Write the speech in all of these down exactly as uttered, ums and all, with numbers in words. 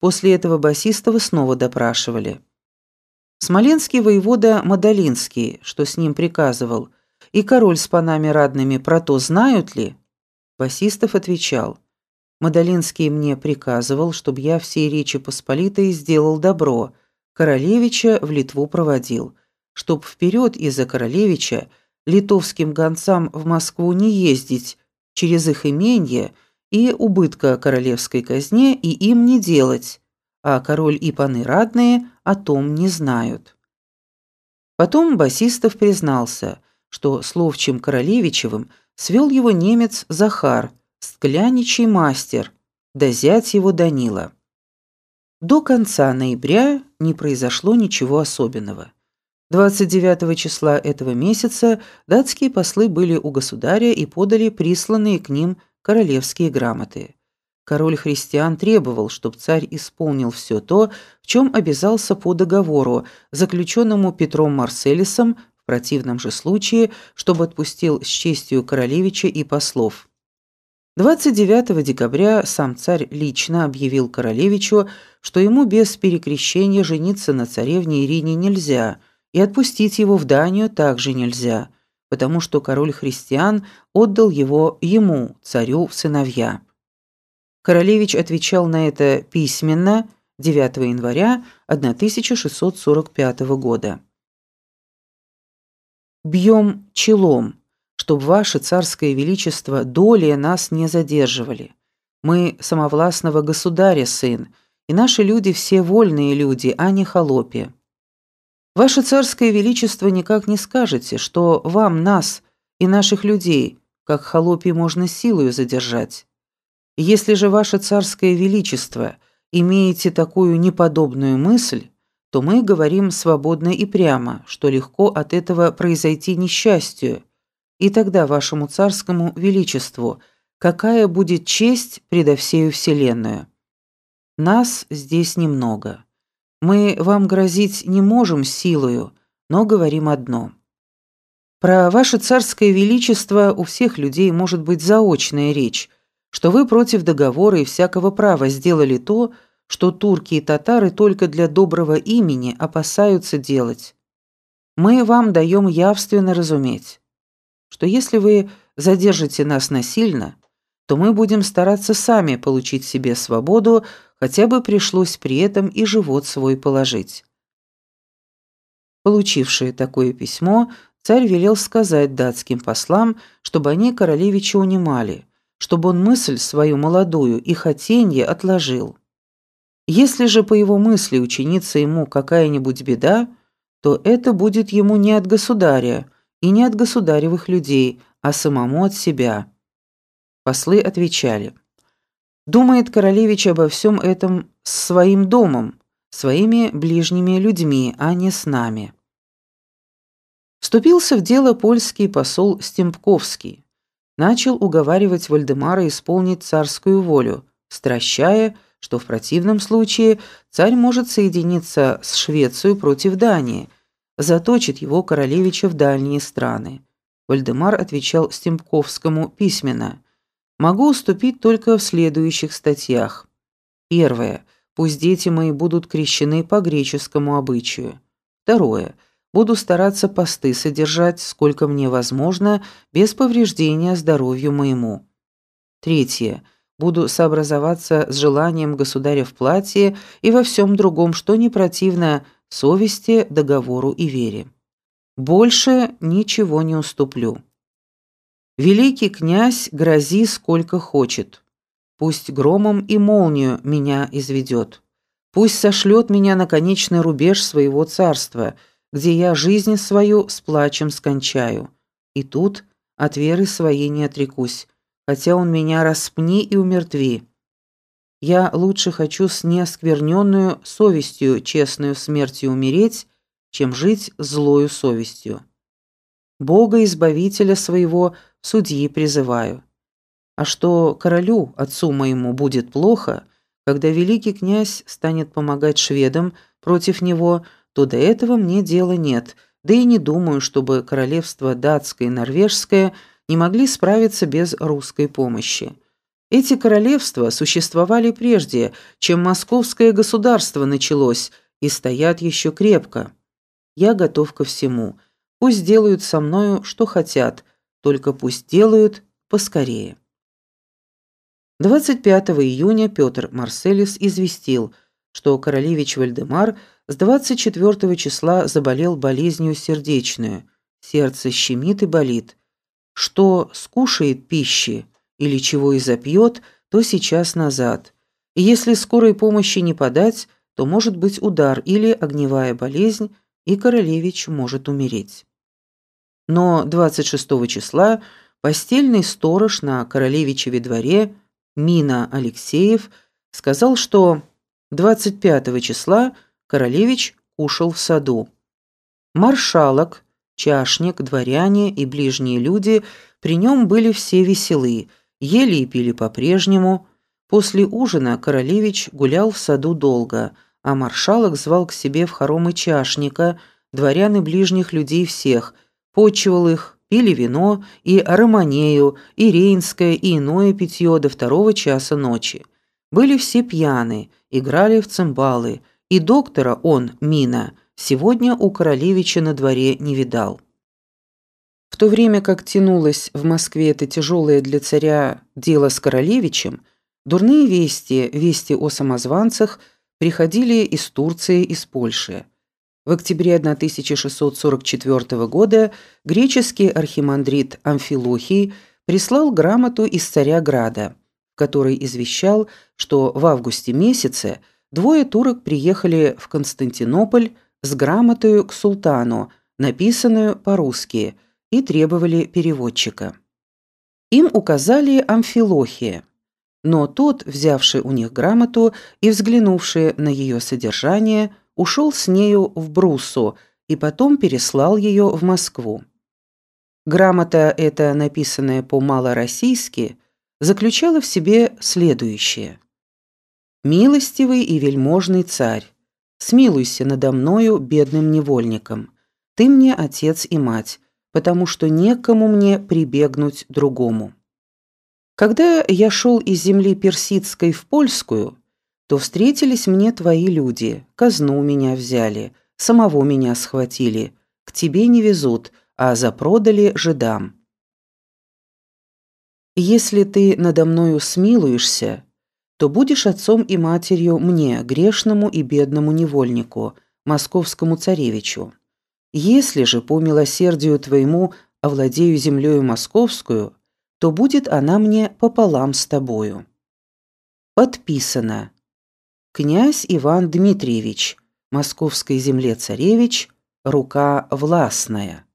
После этого Басистова снова допрашивали. Смоленский воевода Мадалинский, что с ним приказывал, и король с панами радными про то знают ли? Басистов отвечал: Мадалинский мне приказывал, чтобы я всей Речи Посполитой сделал добро, королевича в Литву проводил, чтоб вперед из-за королевича литовским гонцам в Москву не ездить через их именье и убытка королевской казне и им не делать, а король и паны радные о том не знают. Потом Басистов признался, что с ловчим Королевичевым свел его немец Захар, скляничий мастер, да зять его Данила. До конца ноября не произошло ничего особенного. двадцать девятого числа этого месяца датские послы были у государя и подали присланные к ним королевские грамоты. Король христиан требовал, чтобы царь исполнил все то, в чем обязался по договору, заключенному Петром Марселисом, в противном же случае, чтобы отпустил с честью королевича и послов. двадцать девятого декабря сам царь лично объявил королевичу, что ему без перекрещения жениться на царевне Ирине нельзя, и отпустить его в Данию также нельзя, потому что король христиан отдал его ему, царю, в сыновья. Королевич отвечал на это письменно девятого января тысяча шестьсот сорок пятого года. «Бьем челом, чтоб ваше царское величество долее нас не задерживали. Мы самовластного государя сын, и наши люди все вольные люди, а не холопи. Ваше царское величество никак не скажете, что вам нас и наших людей, как холопий, можно силою задержать. Если же ваше царское величество имеете такую неподобную мысль, то мы говорим свободно и прямо, что легко от этого произойти несчастью, и тогда вашему царскому величеству какая будет честь предо всею вселенную? Нас здесь немного. Мы вам грозить не можем силою, но говорим одно. Про ваше царское величество у всех людей может быть заочная речь, что вы против договора и всякого права сделали то, что турки и татары только для доброго имени опасаются делать. Мы вам даем явственно разуметь, что если вы задержите нас насильно, то мы будем стараться сами получить себе свободу, хотя бы пришлось при этом и живот свой положить». Получившие такое письмо, царь велел сказать датским послам, чтобы они королевича унимали, чтобы он мысль свою молодую и хотенье отложил. Если же по его мысли учинится ему какая-нибудь беда, то это будет ему не от государя и не от государевых людей, а самому от себя. Послы отвечали: «Думает королевич обо всем этом с своим домом, своими ближними людьми, а не с нами». Вступился в дело польский посол Стемпковский. Начал уговаривать Вальдемара исполнить царскую волю, стращая, что в противном случае царь может соединиться с Швецией против Дании, заточит его королевича в дальние страны. Вальдемар отвечал Стемпковскому письменно: «Могу уступить только в следующих статьях. Первое. Пусть дети мои будут крещены по греческому обычаю. Второе. Буду стараться посты содержать, сколько мне возможно, без повреждения здоровью моему. Третье. Буду сообразоваться с желанием государя в платье и во всем другом, что не противно совести, договору и вере. Больше ничего не уступлю. Великий князь грози сколько хочет. Пусть громом и молнию меня изведет. Пусть сошлет меня на конечный рубеж своего царства, где я жизнь свою с плачем скончаю. И тут от веры своей не отрекусь, хотя он меня распни и умертви. Я лучше хочу с неоскверненную совестью честную смертью умереть, чем жить злою совестью. Бога Избавителя своего судьи призываю. А что королю, отцу моему, будет плохо, когда великий князь станет помогать шведам против него, то до этого мне дела нет, да и не думаю, чтобы королевства датское и норвежское не могли справиться без русской помощи. Эти королевства существовали прежде, чем московское государство началось, и стоят еще крепко. Я готов ко всему. Пусть делают со мною, что хотят, только пусть делают поскорее». двадцать пятого июня Петр Марселис известил, что королевич Вальдемар с двадцать четвёртого числа заболел болезнью сердечную, сердце щемит и болит, что скушает пищи или чего и запьет, то сейчас назад, и если скорой помощи не подать, то может быть удар или огневая болезнь, и королевич может умереть. Но двадцать шестого числа постельный сторож на королевичеве дворе Мина Алексеев сказал, что двадцать пятого числа королевич кушал в саду. Маршалок, чашник, дворяне и ближние люди при нем были все веселы, ели и пили по-прежнему. После ужина королевич гулял в саду долго, а маршалок звал к себе в хоромы чашника, дворян и ближних людей всех, почивал их, пили вино и романею, и рейнское, и иное питье до второго часа ночи. Были все пьяны, играли в цимбалы, и доктора он, Мина, сегодня у королевича на дворе не видал. В то время как тянулось в Москве это тяжелое для царя дело с королевичем, дурные вести, вести о самозванцах, приходили из Турции, из Польши. В октябре тысяча шестьсот сорок четвёртого года греческий архимандрит Амфилохий прислал грамоту из Царя-Града, в которой извещал, что в августе месяце двое турок приехали в Константинополь с грамотою к султану, написанную по-русски, и требовали переводчика. Им указали Амфилохия, но тот, взявший у них грамоту и взглянувший на ее содержание, ушел с нею в Бруссу и потом переслал ее в Москву. Грамота эта, написанная по-малороссийски, заключала в себе следующее: «Милостивый и вельможный царь, смилуйся надо мною, бедным невольником. Ты мне отец и мать, потому что некому мне прибегнуть другому. Когда я шел из земли персидской в польскую, то встретились мне твои люди, казну меня взяли, самого меня схватили, к тебе не везут, а запродали жидам. Если ты надо мною смилуешься, то будешь отцом и матерью мне, грешному и бедному невольнику, московскому царевичу. Если же по милосердию твоему овладею землею московскую, то будет она мне пополам с тобою». Подписано: князь Иван Дмитриевич, московской земле царевич, рука властная.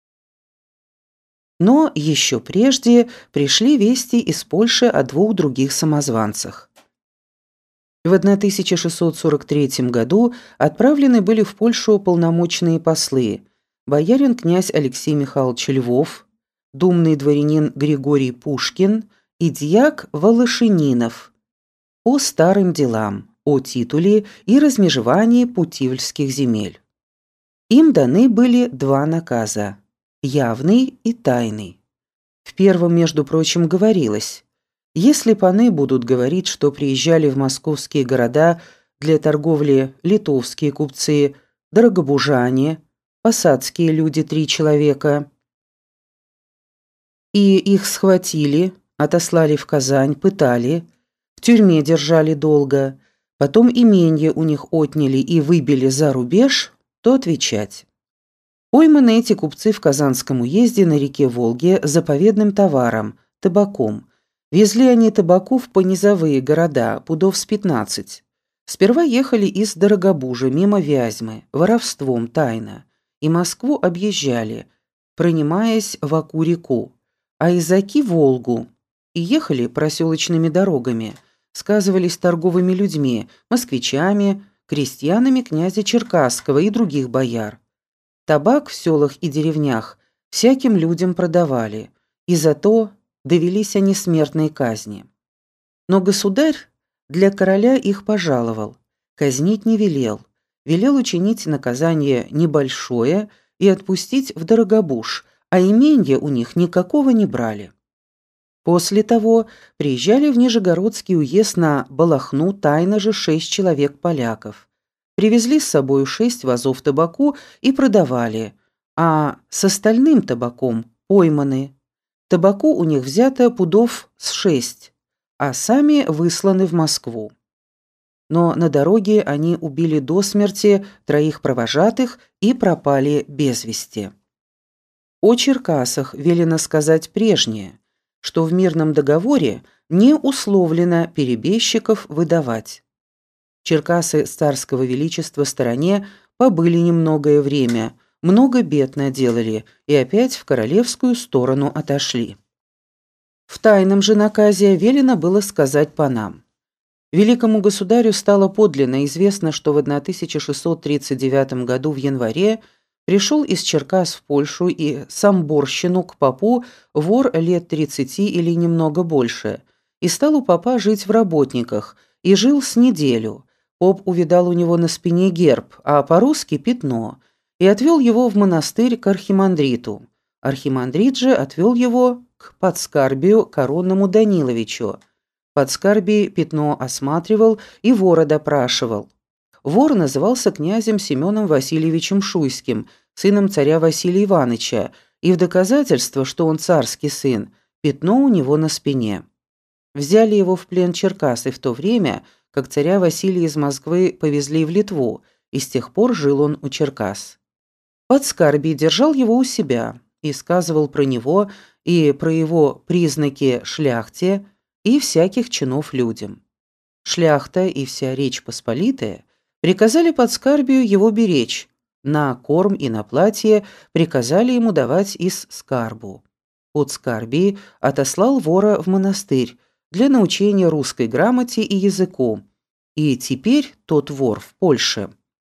Но еще прежде пришли вести из Польши о двух других самозванцах. В тысяча шестьсот сорок третьем году отправлены были в Польшу полномочные послы боярин князь Алексей Михайлович Львов, думный дворянин Григорий Пушкин и дьяк Волошининов по старым делам, о титуле и размежевании путивльских земель. Им даны были два наказа – явный и тайный. В первом, между прочим, говорилось: если паны будут говорить, что приезжали в московские города для торговли литовские купцы, дорогобужане, посадские люди три человека, и их схватили, отослали в Казань, пытали, в тюрьме держали долго, потом именье у них отняли и выбили за рубеж, то отвечать. Пойманы эти купцы в Казанском уезде на реке Волге заповедным товаром, табаком. Везли они табаку в понизовые города, пудов с пятнадцать. Сперва ехали из Дорогобужа мимо Вязьмы, воровством тайно, и Москву объезжали, пронимаясь в Аку-реку, а из Аки – Волгу, и ехали проселочными дорогами, сказывались торговыми людьми, москвичами, крестьянами князя Черкасского и других бояр. Табак в селах и деревнях всяким людям продавали, и зато довелись они смертной казни. Но государь для короля их пожаловал, казнить не велел, велел учинить наказание небольшое и отпустить в Дорогобуж, а именья у них никакого не брали. После того приезжали в Нижегородский уезд на Балахну тайно же шесть человек поляков. Привезли с собою шесть вазов табаку и продавали, а с остальным табаком пойманы. Табаку у них взято пудов с шесть, а сами высланы в Москву. Но на дороге они убили до смерти троих провожатых и пропали без вести. О Черкасах велено сказать прежнее, что в мирном договоре не условлено перебежчиков выдавать. Черкасы с царского величества стороне побыли немногое время, много бед наделали и опять в королевскую сторону отошли. В тайном же наказе велено было сказать панам. Великому государю стало подлинно известно, что в тысяча шестьсот тридцать девятом году в январе пришел из Черкас в Польшу и Самборщину к попу вор лет тридцати или немного больше, и стал у попа жить в работниках, и жил с неделю. Поп увидал у него на спине герб, а по-русски пятно, и отвел его в монастырь к архимандриту. Архимандрит же отвел его к подскарбию коронному Даниловичу. Подскарбий пятно осматривал и вора допрашивал. Вор назывался князем Семеном Васильевичем Шуйским, сыном царя Василия Ивановича, и в доказательство, что он царский сын, пятно у него на спине. Взяли его в плен черкасы в то время, как царя Василия из Москвы повезли в Литву, и с тех пор жил он у Черкас. Подскарбий держал его у себя и сказывал про него и про его признаки шляхте и всяких чинов людям. Шляхта и вся Речь Посполитая приказали Подскарбию его беречь, на корм и на платье приказали ему давать из скарбу. Подскарбий отослал вора в монастырь для научения русской грамоте и языку, и теперь тот вор в Польше.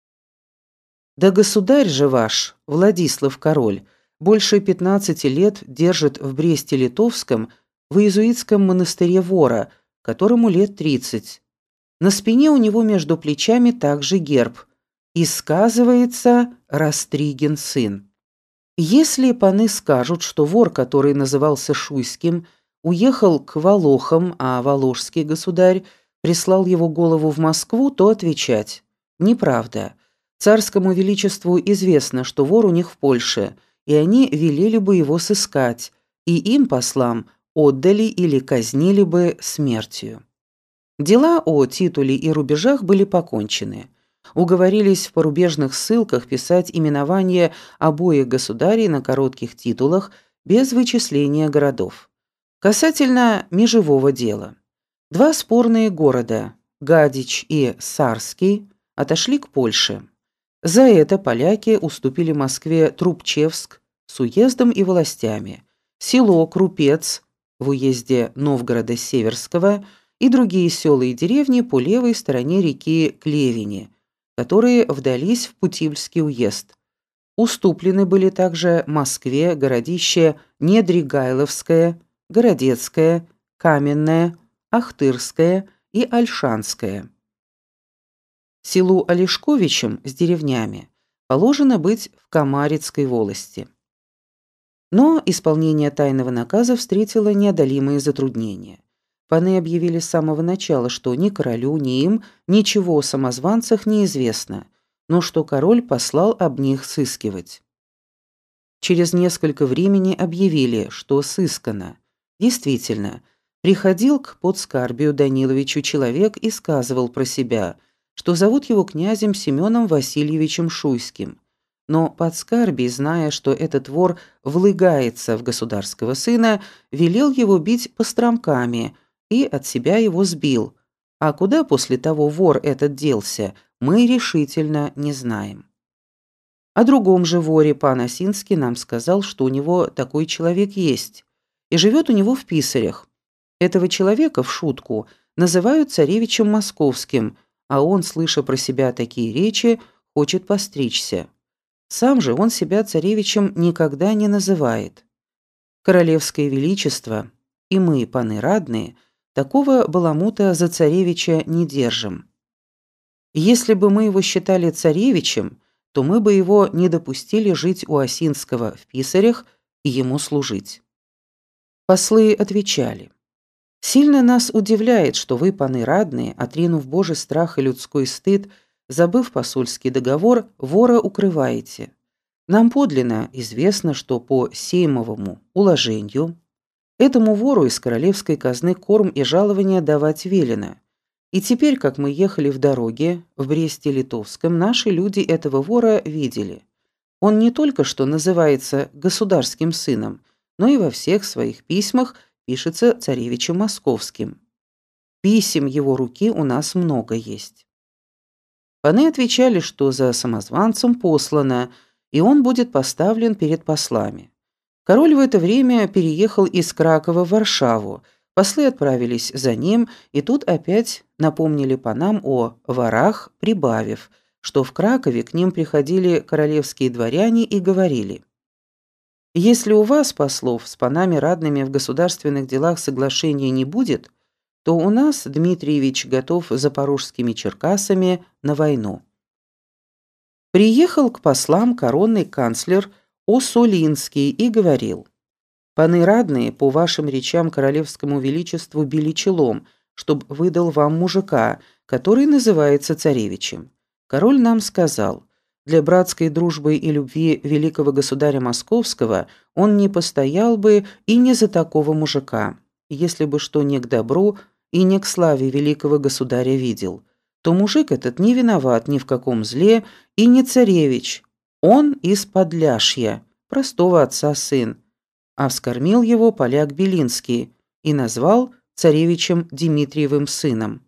Да государь же ваш, Владислав король, больше пятнадцати лет держит в Бресте-Литовском в иезуитском монастыре вора, которому лет тридцать. На спине у него между плечами также герб, и сказывается Растригин сын. Если паны скажут, что вор, который назывался Шуйским, уехал к волохам, а воложский государь прислал его голову в Москву, то отвечать: неправда. Царскому величеству известно, что вор у них в Польше, и они велели бы его сыскать, и им, послам, отдали или казнили бы смертью. Дела о титуле и рубежах были покончены. Уговорились в порубежных ссылках писать именования обоих государей на коротких титулах без вычисления городов. Касательно межевого дела. Два спорные города, Гадич и Сарский, отошли к Польше. За это поляки уступили Москве Трубчевск с уездом и властями, село Крупец в уезде Новгорода Северского и другие села и деревни по левой стороне реки Клевени, которые вдались в Путивльский уезд. Уступлены были также Москве городище Недригайловское, Городецкое, Каменное, Ахтырское и Ольшанское. Селу Олешковичам с деревнями положено быть в Камарицкой волости. Но исполнение тайного наказа встретило неодолимые затруднения. Паны объявили с самого начала, что ни королю, ни им ничего о самозванцах не известно, но что король послал об них сыскивать. Через несколько времени объявили, что сыскано. Действительно, приходил к Подскарбию Даниловичу человек и сказывал про себя, что зовут его князем Семеном Васильевичем Шуйским. Но Подскарбий, зная, что этот вор влыгается в государского сына, велел его бить постромками и от себя его сбил. А куда после того вор этот делся, мы решительно не знаем. О другом же воре пан Осинский нам сказал, что у него такой человек есть, и живет у него в Писарях. Этого человека в шутку называют царевичем Московским, а он, слыша про себя такие речи, хочет постричься. Сам же он себя царевичем никогда не называет. Королевское величество, и мы, паны радные, такого баламута за царевича не держим. Если бы мы его считали царевичем, то мы бы его не допустили жить у Осинского в Писарях и ему служить. Послы отвечали: «Сильно нас удивляет, что вы, паны радные, отринув Божий страх и людской стыд, забыв посольский договор, вора укрываете. Нам подлинно известно, что по сеймовому уложению этому вору из королевской казны корм и жалование давать велено. И теперь, как мы ехали в дороге в Бресте-Литовском, наши люди этого вора видели. Он не только что называется государским сыном, но и во всех своих письмах пишется царевичем московским. Писем его руки у нас много есть». Паны отвечали, что за самозванцем послано, и он будет поставлен перед послами. Король в это время переехал из Кракова в Варшаву, послы отправились за ним, и тут опять напомнили панам о ворах, прибавив, что в Кракове к ним приходили королевские дворяне и говорили: «Если у вас, послов, с панами радными в государственных делах соглашения не будет, то у нас Дмитриевич готов запорожскими черкасами на войну». Приехал к послам коронный канцлер Осолинский и говорил: «Паны радные по вашим речам королевскому величеству били челом, чтоб выдал вам мужика, который называется царевичем. Король нам сказал: для братской дружбы и любви великого государя Московского он не постоял бы и не за такого мужика. Если бы что не к добру и не к славе великого государя видел, то мужик этот не виноват ни в каком зле и не царевич. Он из Подляшья, простого отца сын, а вскормил его поляк Белинский и назвал царевичем Дмитриевым сыном.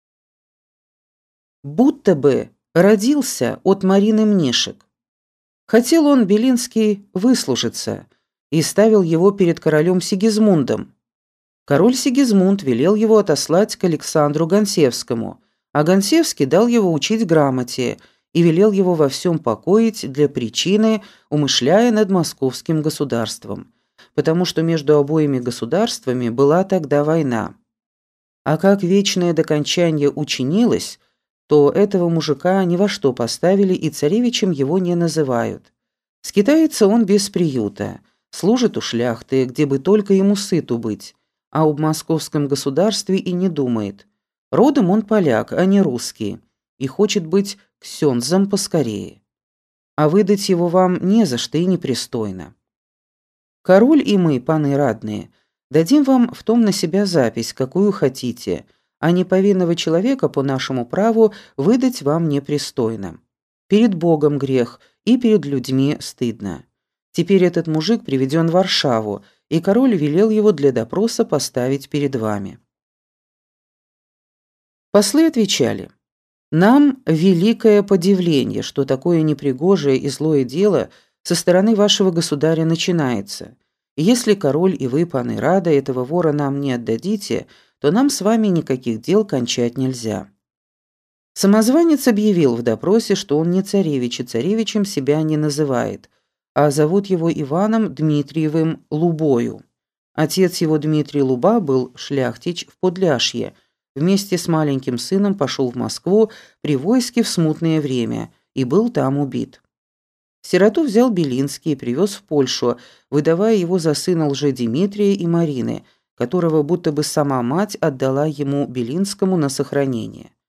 Будто бы родился от Марины Мнишек. Хотел он, Белинский, выслужиться и ставил его перед королем Сигизмундом. Король Сигизмунд велел его отослать к Александру Гонсевскому, а Гонсевский дал его учить грамоте и велел его во всем покоить для причины, умышляя над московским государством, потому что между обоими государствами была тогда война. А как вечное докончание учинилось, то этого мужика ни во что поставили и царевичем его не называют. Скитается он без приюта, служит у шляхты, где бы только ему сыту быть, а об московском государстве и не думает. Родом он поляк, а не русский, и хочет быть ксёндзом поскорее. А выдать его вам не за что и непристойно. Король и мы, паны радные, дадим вам в том на себя запись, какую хотите, а неповинного человека по нашему праву выдать вам непристойно. Перед Богом грех и перед людьми стыдно. Теперь этот мужик приведен в Варшаву, и король велел его для допроса поставить перед вами». Послы отвечали: «Нам великое подивление, что такое непригожее и злое дело со стороны вашего государя начинается. И если король и вы, паны рада, этого вора нам не отдадите, то нам с вами никаких дел кончать нельзя». Самозванец объявил в допросе, что он не царевич и царевичем себя не называет, а зовут его Иваном Дмитриевым Лубою. Отец его, Дмитрий Луба, был шляхтич в Подляшье, вместе с маленьким сыном пошел в Москву при войске в смутное время и был там убит. Сироту взял Белинский и привез в Польшу, выдавая его за сына Лжедимитрия и Марины, которого будто бы сама мать отдала ему Белинскому на сохранение.